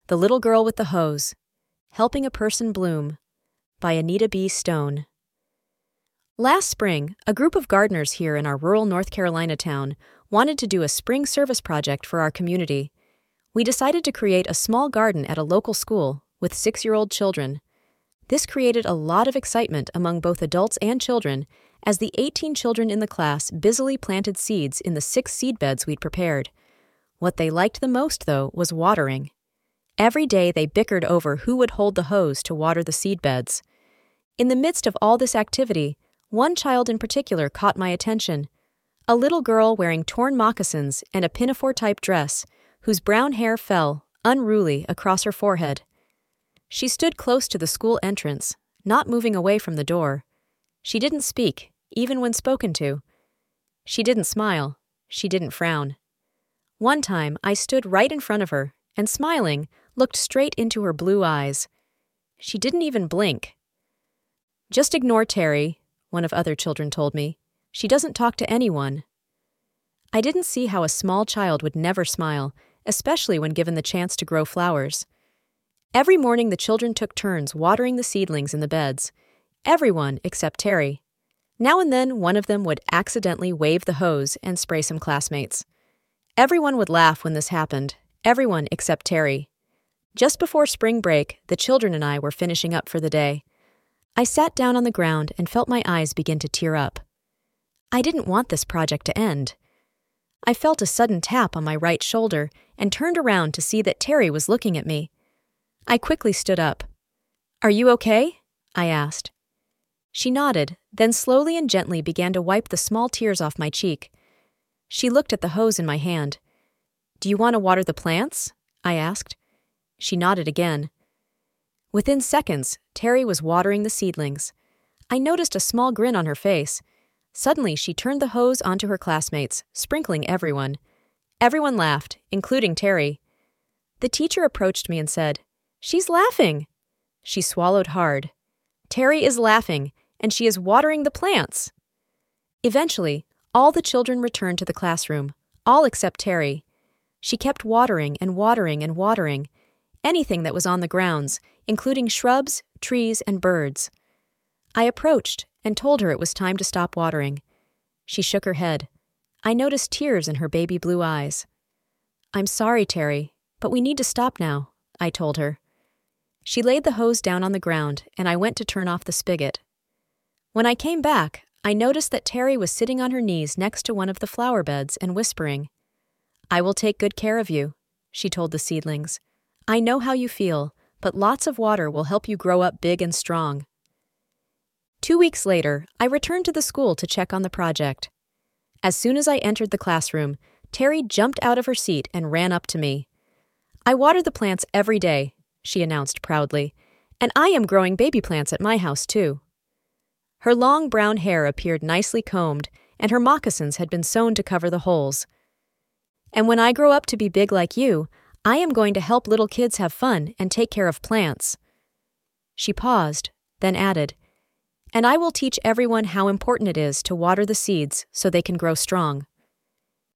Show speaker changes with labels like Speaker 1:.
Speaker 1: The Little Girl with the Hose, Helping a Person Bloom, by Anita B. Stone. Last spring, a group of gardeners here in our rural North Carolina town wanted to do a spring service project for our community. We decided to create a small garden at a local school with 6-year-old children. This created a lot of excitement among both adults and children as the 18 children in the class busily planted seeds in the 6 seed beds we'd prepared. What they liked the most, though, was watering. Every day they bickered over who would hold the hose to water the seed beds. In the midst of all this activity, one child in particular caught my attention. A little girl wearing torn moccasins and a pinafore-type dress, whose brown hair fell, unruly, across her forehead. She stood close to the school entrance, not moving away from the door. She didn't speak, even when spoken to. She didn't smile. She didn't frown. One time, I stood right in front of her, and smiling, looked straight into her blue eyes. She didn't even blink. "Just ignore Terry," one of other children told me. "She doesn't talk to anyone." I didn't see how a small child would never smile, especially when given the chance to grow flowers. Every morning the children took turns watering the seedlings in the beds. Everyone except Terry. Now and then one of them would accidentally wave the hose and spray some classmates. Everyone would laugh when this happened, everyone except Terry. Just before spring break, the children and I were finishing up for the day. I sat down on the ground and felt my eyes begin to tear up. I didn't want this project to end. I felt a sudden tap on my right shoulder and turned around to see that Terry was looking at me. I quickly stood up. "Are you okay?" I asked. She nodded, then slowly and gently began to wipe the small tears off my cheek. She looked at the hose in my hand. "Do you want to water the plants?" I asked. She nodded again. Within seconds, Terry was watering the seedlings. I noticed a small grin on her face. Suddenly, she turned the hose onto her classmates, sprinkling everyone. Everyone laughed, including Terry. The teacher approached me and said, "She's laughing." She swallowed hard. "Terry is laughing, and she is watering the plants." Eventually, all the children returned to the classroom, all except Terry. She kept watering and watering and watering, anything that was on the grounds, including shrubs, trees, and birds. I approached and told her it was time to stop watering. She shook her head. I noticed tears in her baby blue eyes. "I'm sorry, Terry, but we need to stop now," I told her. She laid the hose down on the ground, and I went to turn off the spigot. When I came back, I noticed that Terry was sitting on her knees next to one of the flower beds and whispering. "I will take good care of you," she told the seedlings. "I know how you feel, but lots of water will help you grow up big and strong." 2 weeks later, I returned to the school to check on the project. As soon as I entered the classroom, Terry jumped out of her seat and ran up to me. "I water the plants every day," she announced proudly, "and I am growing baby plants at my house, too." Her long brown hair appeared nicely combed, and her moccasins had been sewn to cover the holes. "And when I grow up to be big like you, I am going to help little kids have fun and take care of plants." She paused, then added, "And I will teach everyone how important it is to water the seeds so they can grow strong."